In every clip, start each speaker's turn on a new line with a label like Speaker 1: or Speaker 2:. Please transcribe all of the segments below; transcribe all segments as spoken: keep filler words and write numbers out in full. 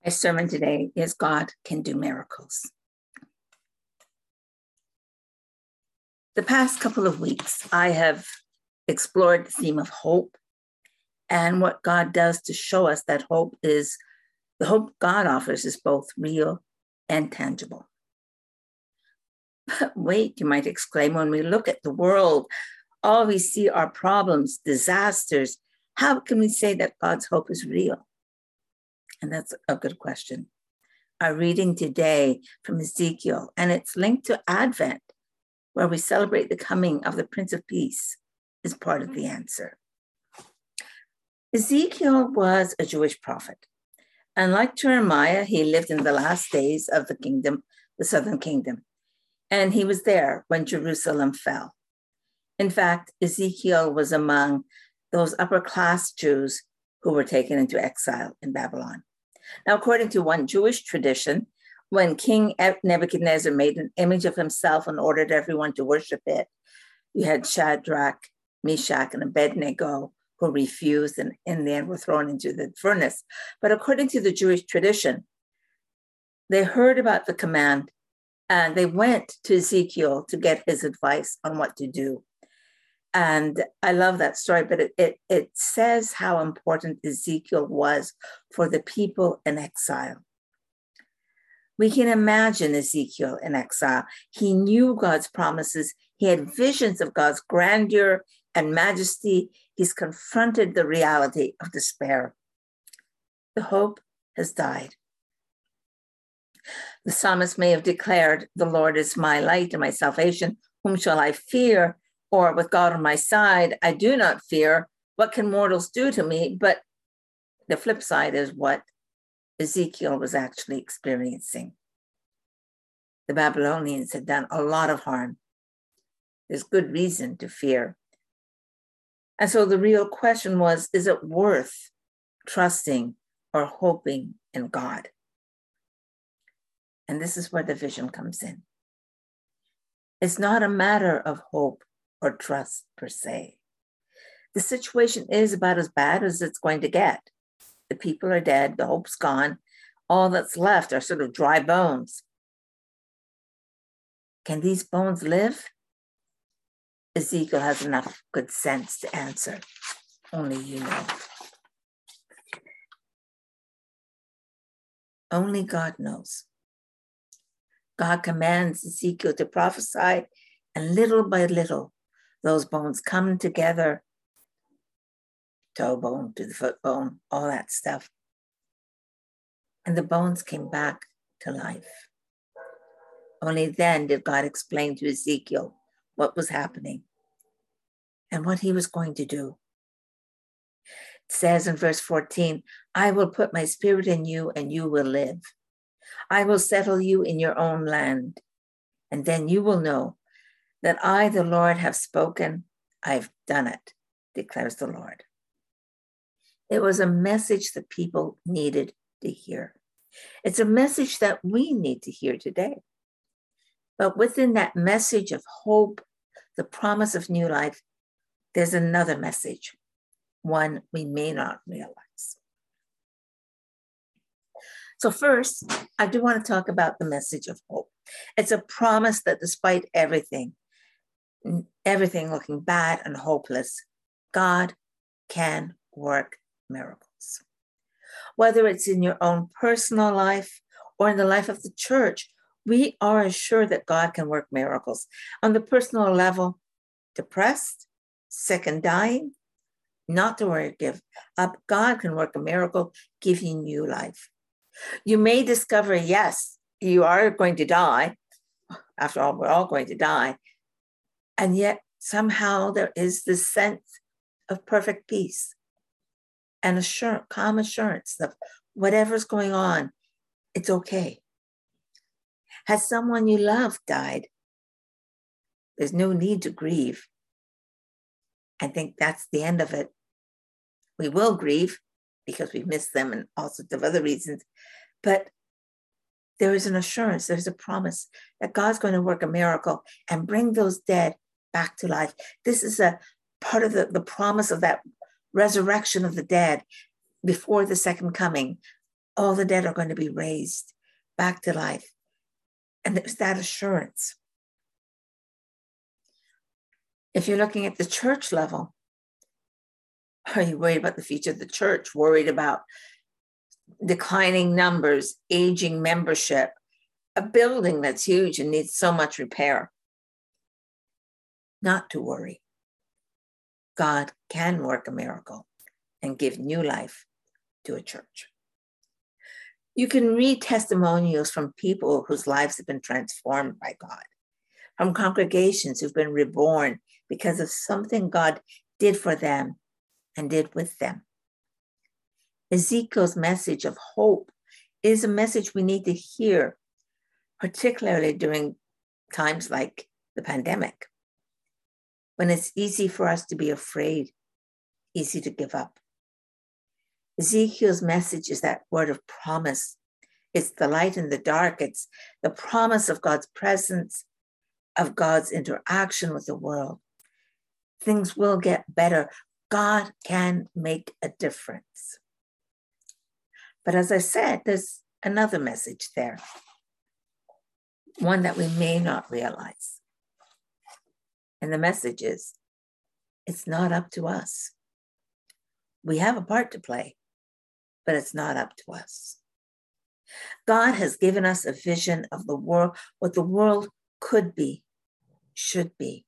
Speaker 1: My sermon today is God Can Do Miracles. The past couple of weeks, I have explored the theme of hope and what God does to show us that hope is, the hope God offers is both real and tangible. But wait, you might exclaim, when we look at the world, all we see are problems, disasters. How can we say that God's hope is real? And that's a good question. Our reading today from Ezekiel, and it's linked to Advent, where we celebrate the coming of the Prince of Peace, is part of the answer. Ezekiel was a Jewish prophet. And like Jeremiah, he lived in the last days of the kingdom, the southern kingdom. And he was there when Jerusalem fell. In fact, Ezekiel was among those upper-class Jews who were taken into exile in Babylon. Now, according to one Jewish tradition, when King Nebuchadnezzar made an image of himself and ordered everyone to worship it, you had Shadrach, Meshach, and Abednego who refused and in the end were thrown into the furnace. But according to the Jewish tradition, they heard about the command and they went to Ezekiel to get his advice on what to do. And I love that story, but it, it, it says how important Ezekiel was for the people in exile. We can imagine Ezekiel in exile. He knew God's promises. He had visions of God's grandeur and majesty. He's confronted the reality of despair. The hope has died. The psalmist may have declared, "The Lord is my light and my salvation. Whom shall I fear? Or with God on my side, I do not fear. What can mortals do to me?" But the flip side is what Ezekiel was actually experiencing. The Babylonians had done a lot of harm. There's good reason to fear. And so the real question was, is it worth trusting or hoping in God? And this is where the vision comes in. It's not a matter of hope or trust per se. The situation is about as bad as it's going to get. The people are dead, the hope's gone. All that's left are sort of dry bones. Can these bones live? Ezekiel has enough good sense to answer. Only you know. Only God knows. God commands Ezekiel to prophesy, and little by little, those bones come together, toe bone to the foot bone, all that stuff. And the bones came back to life. Only then did God explain to Ezekiel what was happening and what he was going to do. It says in verse fourteen, "I will put my spirit in you and you will live. I will settle you in your own land, and then you will know that I, the Lord, have spoken. I've done it, declares the Lord." It was a message that people needed to hear. It's a message that we need to hear today. But within that message of hope, the promise of new life, there's another message, one we may not realize. So first, I do want to talk about the message of hope. It's a promise that despite everything, everything looking bad and hopeless, God can work miracles. Whether it's in your own personal life or in the life of the church, we are assured that God can work miracles. On the personal level, depressed, sick and dying, not to worry, give up. God can work a miracle, giving you life. You may discover, yes, you are going to die. After all, we're all going to die. And yet somehow there is this sense of perfect peace and assurance, calm assurance that whatever's going on, it's okay. Has someone you love died? There's no need to grieve. I think that's the end of it. We will grieve because we miss them and all sorts of other reasons. But there is an assurance, there's a promise that God's going to work a miracle and bring those dead back to life. This is a part of the, the promise of that resurrection of the dead before the second coming all the dead are going to be raised back to life. And there's that assurance. If you're looking at the church level, are you worried about the future of the church? Worried about declining numbers, aging membership, a building that's huge and needs so much repair? Not to worry. God can work a miracle and give new life to a church. You can read testimonials from people whose lives have been transformed by God, from congregations who've been reborn because of something God did for them and did with them. Ezekiel's message of hope is a message we need to hear, particularly during times like the pandemic, when it's easy for us to be afraid, easy to give up. Ezekiel's message is that word of promise. It's the light in the dark. It's the promise of God's presence, of God's interaction with the world. Things will get better. God can make a difference. But as I said, there's another message there, one that we may not realize. And the message is, it's not up to us. We have a part to play, but it's not up to us. God has given us a vision of the world, what the world could be, should be.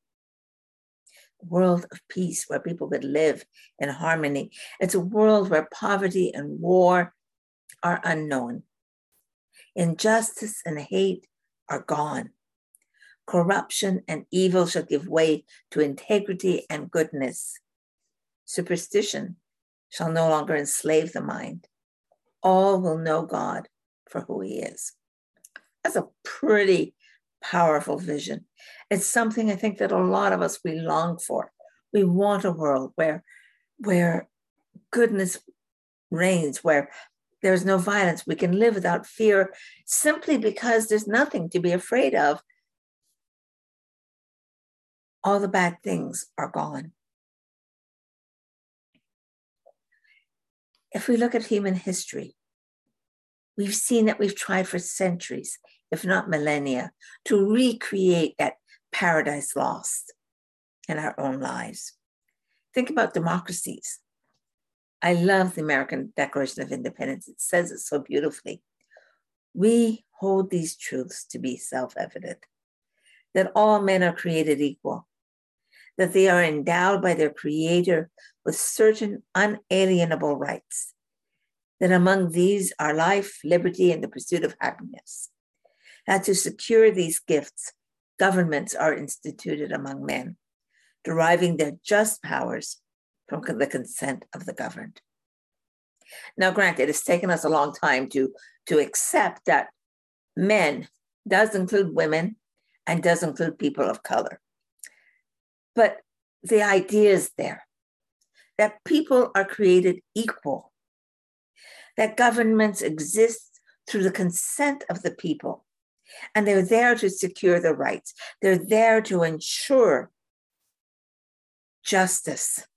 Speaker 1: A world of peace where people could live in harmony. It's a world where poverty and war are unknown. Injustice and hate are gone. Corruption and evil shall give way to integrity and goodness. Superstition shall no longer enslave the mind. All will know God for who he is. That's a pretty powerful vision. It's something I think that a lot of us, we long for. We want a world where, where goodness reigns, where there's no violence. We can live without fear simply because there's nothing to be afraid of. All the bad things are gone. If we look at human history, we've seen that we've tried for centuries, if not millennia, to recreate that paradise lost in our own lives. Think about democracies. I love the American Declaration of Independence. It says it so beautifully. We hold these truths to be self-evident, that all men are created equal, that they are endowed by their Creator with certain unalienable rights, that among these are life, liberty, and the pursuit of happiness. That to secure these gifts, governments are instituted among men, deriving their just powers from the consent of the governed. Now, granted, it's taken us a long time to, to accept that men does include women and does include people of color. But the idea is there, that people are created equal, that governments exist through the consent of the people, and they're there to secure the rights. They're there to ensure justice.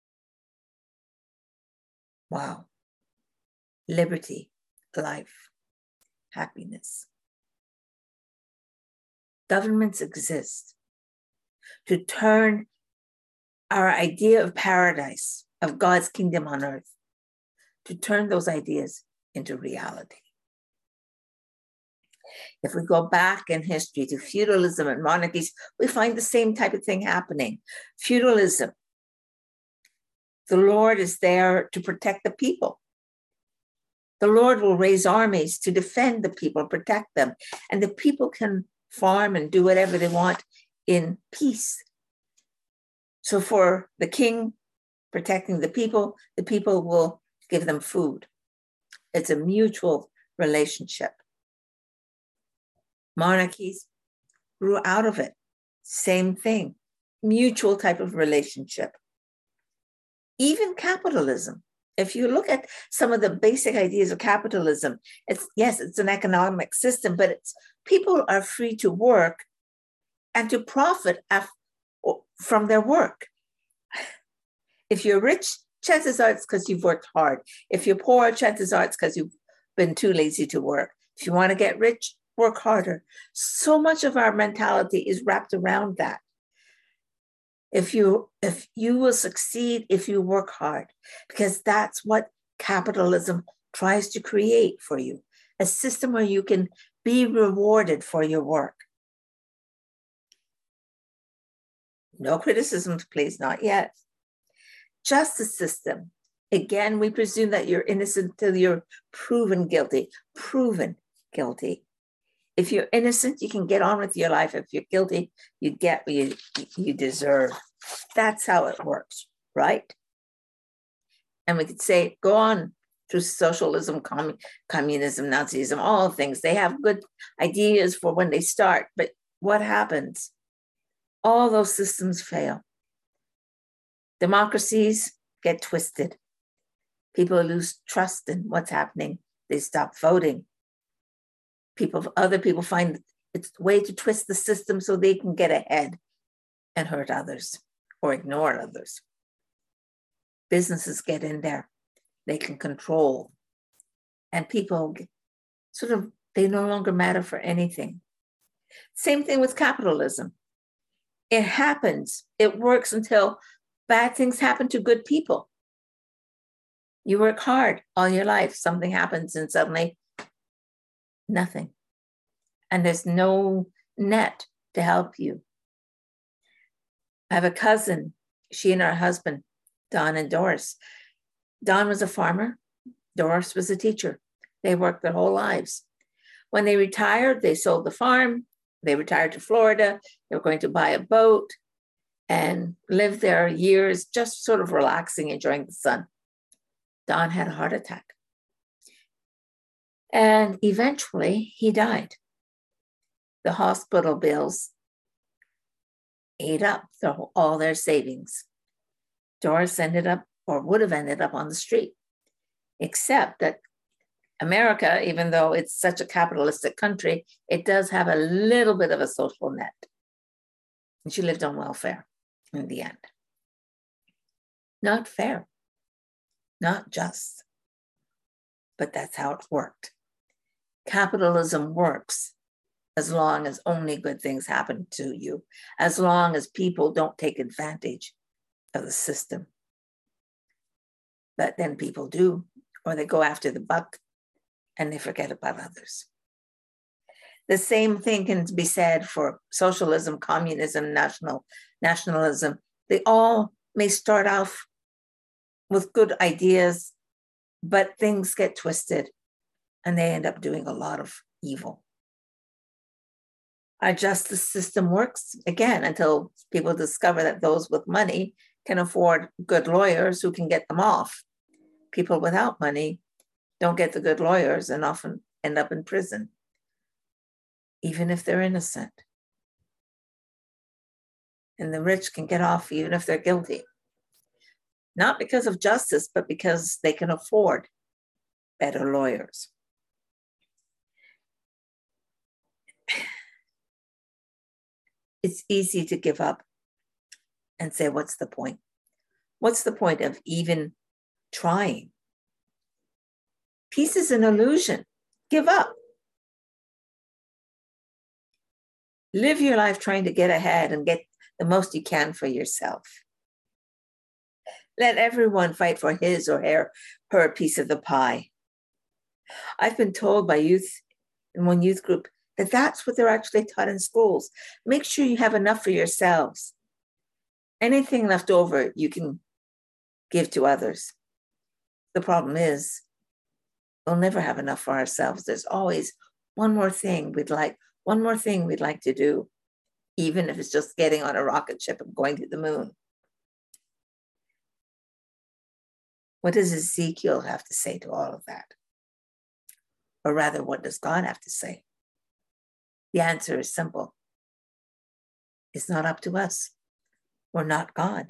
Speaker 1: Wow. Liberty, life, happiness. Governments exist to turn our idea of paradise, of God's kingdom on earth, to turn those ideas into reality. If we go back in history to feudalism and monarchies, we find the same type of thing happening. Feudalism, the Lord is there to protect the people. The Lord will raise armies to defend the people, protect them, and the people can farm and do whatever they want in peace. So for the king protecting the people, the people will give them food. It's a mutual relationship. Monarchies grew out of it. Same thing, mutual type of relationship. Even capitalism. If you look at some of the basic ideas of capitalism, it's yes, it's an economic system, but it's people are free to work and to profit af- from their work. If you're rich, chances are it's because you've worked hard. If you're poor, chances are it's because you've been too lazy to work. If you want to get rich, work harder. So much of our mentality is wrapped around that. If you, if you will succeed if you work hard, because that's what capitalism tries to create for you, a system where you can be rewarded for your work. No criticisms, please, not yet. Justice system. Again, we presume that you're innocent until you're proven guilty. Proven guilty. If you're innocent, you can get on with your life. If you're guilty, you get what you, you deserve. That's how it works, right? And we could say, go on through socialism, commun- communism, Nazism, all things. They have good ideas for when they start, but what happens? All those systems fail. Democracies get twisted. People lose trust in what's happening. They stop voting. People, other people find it's a way to twist the system so they can get ahead and hurt others or ignore others. Businesses get in there. They can control. And people sort of, they no longer matter for anything. Same thing with capitalism. It happens, it works until bad things happen to good people. You work hard all your life, something happens and suddenly nothing. And there's no net to help you. I have a cousin, she and her husband, Don and Doris. Don was a farmer, Doris was a teacher. They worked their whole lives. When they retired, they sold the farm. They retired to Florida. They were going to buy a boat and live there years, just sort of relaxing, enjoying the sun. Don had a heart attack. And eventually he died. The hospital bills ate up the, all their savings. Doris ended up, or would have ended up on the street, except that America, even though it's such a capitalistic country, it does have a little bit of a social net. And she lived on welfare in the end. Not fair, not just, but that's how it worked. Capitalism works as long as only good things happen to you, as long as people don't take advantage of the system. But then people do, or they go after the buck and they forget about others. The same thing can be said for socialism, communism, national nationalism. They all may start off with good ideas, but things get twisted and they end up doing a lot of evil. Our justice system works, again, until people discover that those with money can afford good lawyers who can get them off. People without money don't get the good lawyers and often end up in prison, even if they're innocent. And the rich can get off even if they're guilty. Not because of justice, but because they can afford better lawyers. It's easy to give up and say, what's the point? What's the point of even trying? Peace is an illusion. Give up. Live your life trying to get ahead and get the most you can for yourself. Let everyone fight for his or her, her piece of the pie. I've been told by youth in one youth group that that's what they're actually taught in schools. Make sure you have enough for yourselves. Anything left over, you can give to others. The problem is, we'll never have enough for ourselves. There's always one more thing we'd like, one more thing we'd like to do, even if it's just getting on a rocket ship and going to the moon. What does Ezekiel have to say to all of that? Or rather, what does God have to say? The answer is simple. It's not up to us. We're not God.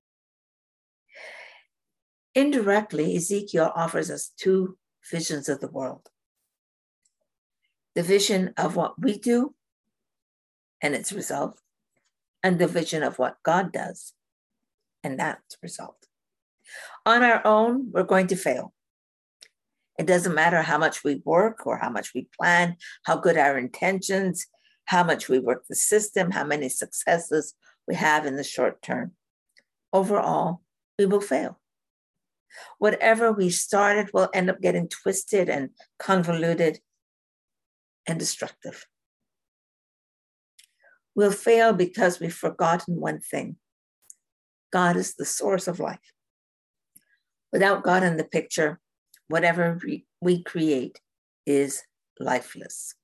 Speaker 1: Indirectly, Ezekiel offers us two visions of the world. The vision of what we do and its result, and the vision of what God does and that result. On our own, we're going to fail. It doesn't matter how much we work or how much we plan, how good our intentions, how much we work the system, how many successes we have in the short term. Overall, we will fail. Whatever we started will end up getting twisted and convoluted and destructive. We'll fail because we've forgotten one thing. God is the source of life. Without God in the picture, whatever we, we create is lifeless.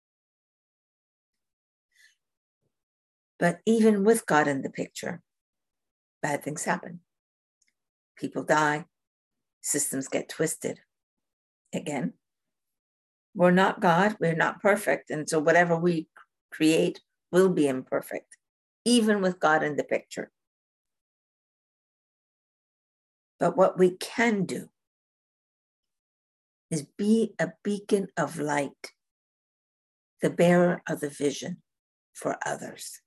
Speaker 1: But even with God in the picture, bad things happen. People die, systems get twisted. Again, we're not God, we're not perfect, and so whatever we create will be imperfect, even with God in the picture. But what we can do is be a beacon of light, the bearer of the vision for others.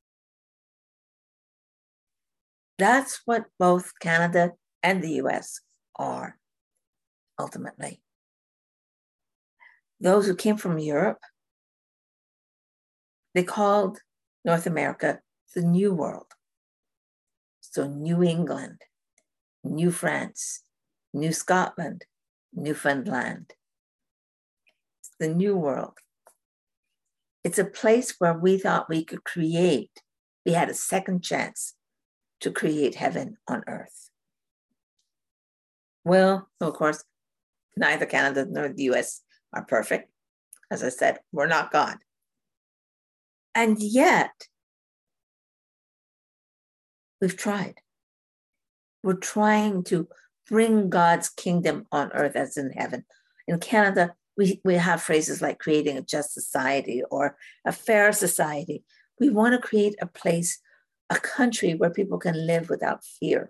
Speaker 1: That's what both Canada and the U S are, ultimately. Those who came from Europe, they called North America the New World. So New England, New France, New Scotland, Newfoundland. It's the New World. It's a place where we thought we could create, we had a second chance to create heaven on earth. Well, of course, neither Canada nor the U S are perfect. As I said, we're not God. And yet, we've tried. We're trying to bring God's kingdom on earth as in heaven. In Canada, we, we have phrases like creating a just society or a fair society. We want to create a place, a country where people can live without fear.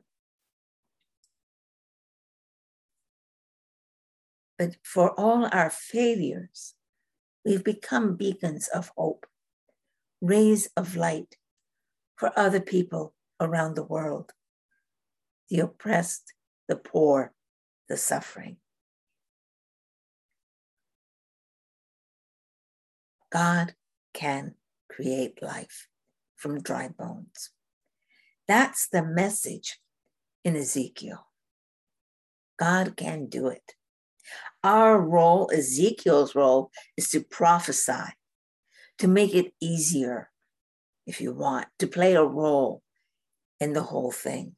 Speaker 1: But for all our failures, we've become beacons of hope, rays of light for other people around the world, the oppressed, the poor, the suffering. God can create life from dry bones. That's the message in Ezekiel. God can do it. Our role, Ezekiel's role, is to prophesy, to make it easier, if you want, to play a role in the whole thing.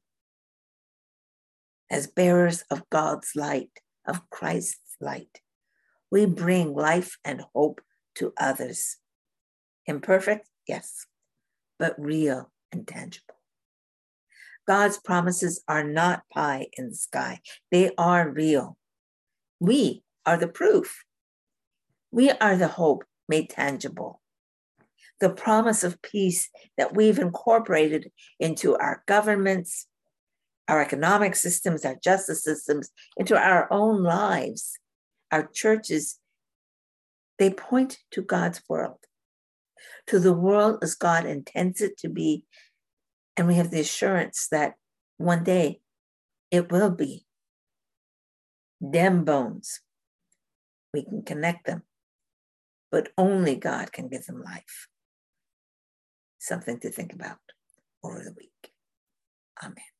Speaker 1: As bearers of God's light, of Christ's light, we bring life and hope to others. Imperfect, yes, but real and tangible. God's promises are not pie in the sky. They are real. We are the proof. We are the hope made tangible. The promise of peace that we've incorporated into our governments, our economic systems, our justice systems, into our own lives, our churches, they point to God's world, to the world as God intends it to be. And we have the assurance that one day it will be. Them bones, we can connect them, but only God can give them life. Something to think about over the week. Amen.